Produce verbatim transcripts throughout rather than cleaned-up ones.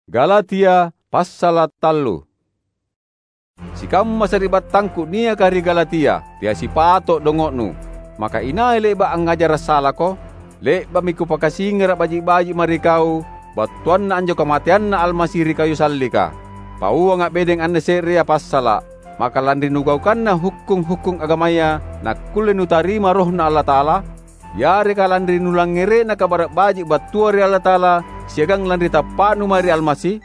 Galatia pasal tallu. Sikam masaribat tangku nia kari Galatia, dia si patok dongoknu. Maka inai lek ba angajar salah ko, lek ba miku pakasi ngerak baji-baji mari kau, batuan na anjo kematian na almasiri kayu sallika. Pau ngak bedeng ane seria pasala, maka landri nugaukan na hukum-hukum agamaya, na kulen utarima roh na Allah Ta'ala, yari ka landri nulang ngere na kabarak baji batuari Allah Ta'ala, siagang landri tapanu mari almasi,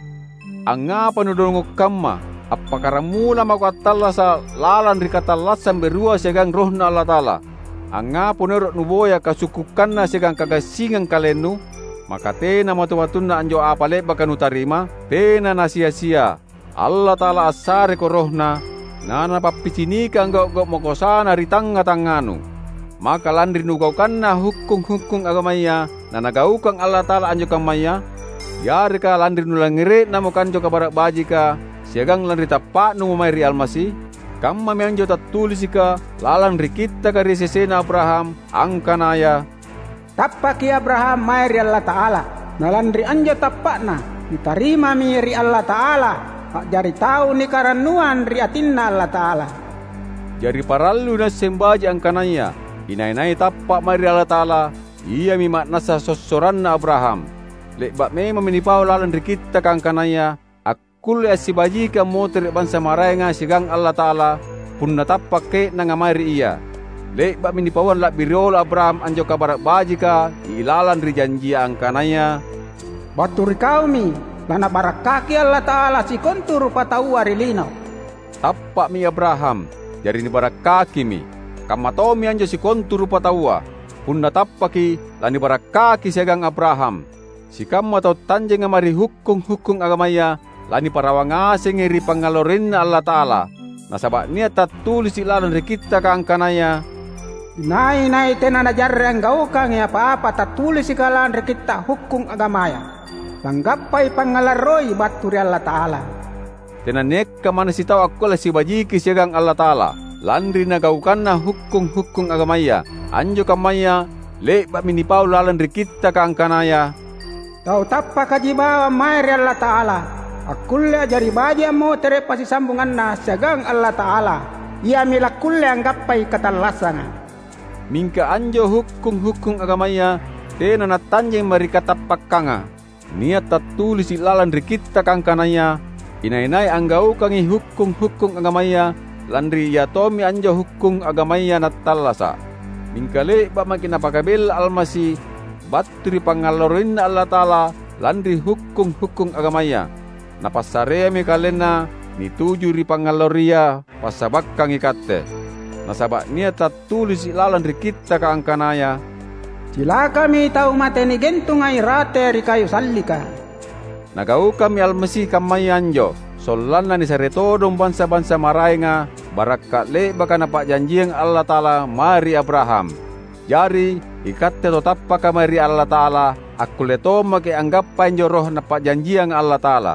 angapa nudongok kamma, apakah mula makatalla sa lalan rikatallasan berua siagang roh na Allah Ta'ala, angapa nerok nuboya kasukukan na siagang kagasingan kalenu, maka tena matu-matun na anjo apale bakan utarima, tena na sia-sia, Allah Ta'ala asare ko rohna, nana papicinika enggak-enggak mokosana ritanga-tanganu. Maka landri nugaukan na hukum-hukum agamaya, nana gaukang Allah Ta'ala anjo kamaya, yari ka landri nulangire na mokanjo kabarak bajika, siagang landri tapak numairi almasi, kamma mianjo tatulisika, lalan rikita kari sesena Abraham, angkanaya. Tapaki Abraham mairi Allah Ta'ala, nalandri anjo tapakna, ditarima miri Allah Ta'ala, jari tahu ni karanuan riatinna Allah Ta'ala. Jari parallu na sembaji angkanaya, inai-nai tapak mari Allah Ta'ala, ia mimak nasa sosoran na Abraham. Lek bak memang menipau lalan rikita kangkanaya, akul asibaji ka motor bansa maraynga sigang Allah Ta'ala, pun natapak ke nangamari iya. Lek bak menipauan lak biriol Abraham anjo kabarak bajika, ilalan rijanji angkanaya. Baturi kaumi, lana barak kaki Allah Ta'ala si kontur patau arilino. Tapak mi Abraham, jari ni barak kaki mi. Kamatomi anjo si kontur patawa, punda tapaki lani barak kaki siagang Abraham. Si kamma tau tanjeng amari hukum-hukum agamaya, lani parawang asing iri pangalorin Allah Ta'ala. Nasabak niat tak tulis ilalan rikita kaangkanaya. Nai-nai tena najarre ang gaukang ya apa-apa tak tulis ikalan rikita hukum agamaya. Langgapai pangalaroi baturi Allah Ta'ala. Tena nek kamana si tau aku lah si bajiki siagang Allah Ta'ala. Landri nagaukan na hukum-hukum agamaya, anjo kamaya, lek bak minipau lalan rikita kaangkanaya. Tau tappa kajibawa mairi Allah Ta'ala, akulle jari baja mo tere pasi sambungan na siagang Allah Ta'ala, ia mila kulle anggapai katalasana. Mingka anjo hukum-hukum agamaya, tena natanjeng mari katapak kanga, niat tak tulis lalan rikita kaangkanaya, inai-nai anggau kangi hukum-hukum agamaya, landri ya tomi anjo hukum agamaya natalasa. Mingkale ba makin apakabil almasi baturi pangalorin Allah Ta'ala landri hukum-hukum agamaya. Napasarea mi kalena nituju ri pangaloria pasabakang ikate. Nasabak niat tak tulis lalan ri kita kaangkanaya. Sila kami tahu mateni gentung ay rate ri kayu sallika. Nagau kami almasi kamay anjo. Solan na ni saretodong bansa-bansa maraynga barakat le baka napak janjiang Allah Ta'ala mari Abraham. Jari ikat te totappa ka mari Allah Ta'ala aku leto make anggap panjo roh napak janjiang Allah Ta'ala.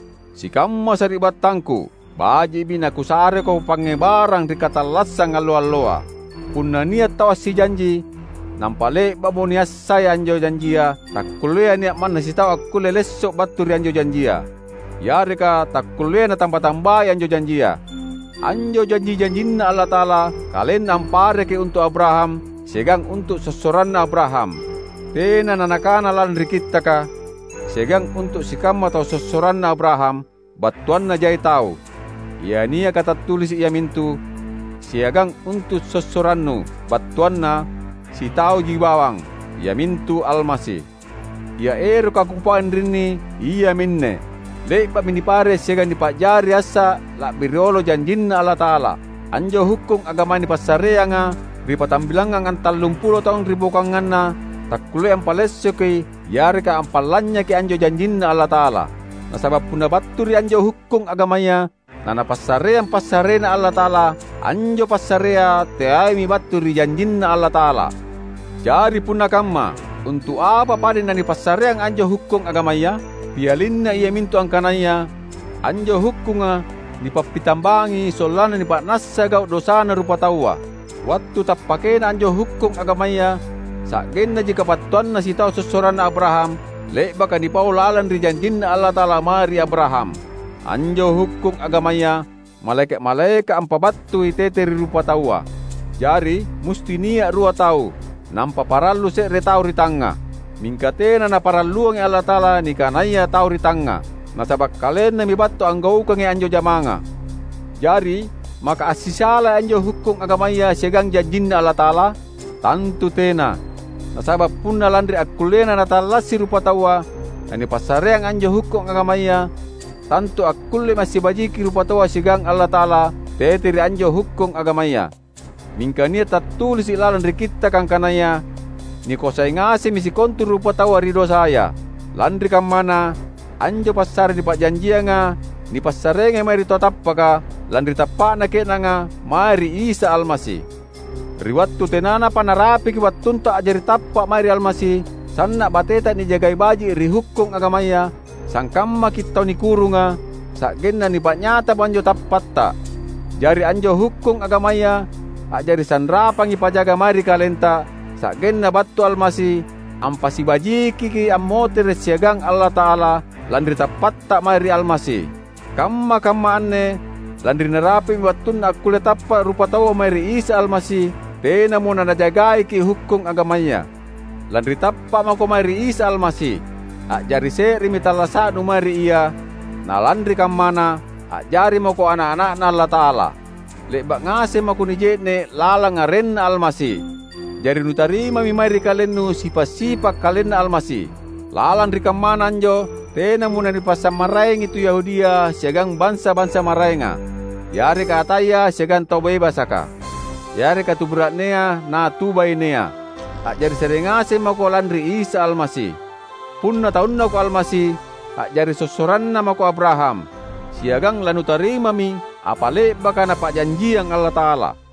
Si kamma saribat tangku baji binaku sare ko pangebarang rikatalasang alo-aloa. Punna niat tawas si janji nampale babo nias saya anjo janjia tak kulea niat mana si tahu aku lelesok baturi anjo janjia. Yari ka tak kulea na tambah-tambah anjo janjia. Anjo janji-janjina Allah Ta'ala kalen ampare ke untuk Abraham segang untuk sesoran Abraham. Tena nanakana lan rikita ka segang untuk sikam atau sesoran Abraham batuan na jai tahu. Ia nia kata tulis ia mintu segang untuk sesorannu batuan na si tahu jibawang ia mintu almasi. Ia eru kakupain rini ia minne. Lek bak minipare segan dipajari asa lak biriolo janjinna Allah Ta'ala. Anjo hukum agama ni pasareanga ripa tambilangan antal lumpulo tahun ribu kanganna tak kule ampalesyo ke yari ka ampalannya ke anjo janjinna Allah Ta'ala. Nasabab puna baturi anjo hukum agamanya nana pasarean pasarena Allah Ta'ala anjo pasarea teai mi baturi janjinna Allah Ta'ala. Jari puna kamma untuk apa pada nani pasarean anjo hukum agamanya pialinna ia mintu angkanaya anjo hukunga dipapitambangi solana ni pak nasa gau dosana rupa tawa waktu tak pakai anjo hukum agamaya sak genna jika patuan na si tau sesoran Abraham lek baka ni paulalan ri janjinna Allah Ta'ala mari Abraham. Anjo hukum agamanya, malaikat-malaikat ampabattu iteteri rupa taua. Jari musti niak rua tau, nampa parallu sek re tau ri tanga. Mingkatena na paralluang Allah Ta'ala ni kanaya tau ri tanga. Nasabak kalen na mibatto anggaukan anjo jamanga. Jari maka asisala anjo hukum agamaya segang janjinna Allah Ta'ala, tantu tena. Nasabab punna landri akulena na talasi rupa taua, ani pasareang anjo hukum agamaya, tantu akulle masih bajiki rupa taua segang Allah Ta'ala, teteri anjo hukum agamaya. Mingka nia tatulis ilalan ri kita kang kanaya, ni kosai ngase misi kontur rupa taua ridho saya. Landri kam mana, anjo pasare di pak janjianga, ni pasarenga mari totappaka, landri tapana kenanga, mari Isa Almasih. Riwattu tenana panarapi ki wattunta ajari tappa mari Almasih, sanna bateta ni jagai baji ri hukum agamaya, sangkamma kita ni kurunga, sakgenna ni pak nyata banjo tappatta. Jari anjo hukum agamaya, ajari sanrapangi pajaga mari kalenta, sakgenna battu Almasih, ampasi bajiki ki ammote siagang Allah Ta'ala, landri tappatta mari Almasih. Kamma kamma anne, landri narapi wattunna akule tappa rupa tawa mari Isa Almasih, tena muna najagai ki hukum agamanya. Landri tappa mako mari Isa Almasih, ajari seri mitalasadu mari ia, na landri kam mana, ajari mako anak-anak na Allah Ta'ala. Lek bak ngase mako nijene lalang ngarenna Almasih. Jari nutarima mi mari kalennu sipa-sipa kalenna Almasih. Lalang rikam mana anjo, tena muna ni pasam maraeng itu Yahudia siagang bangsa-bangsa maraenga. Yari kataya siagang tau bebasaka. Yari katu berat nea na tubai nea. Ajari serengase mako landri Isa Almasih. Punna taunna ko Almasih, ajari sosoranna mako Abraham. Siagang lanu tarima mi, apale baka na pak janji yang Allah Ta'ala.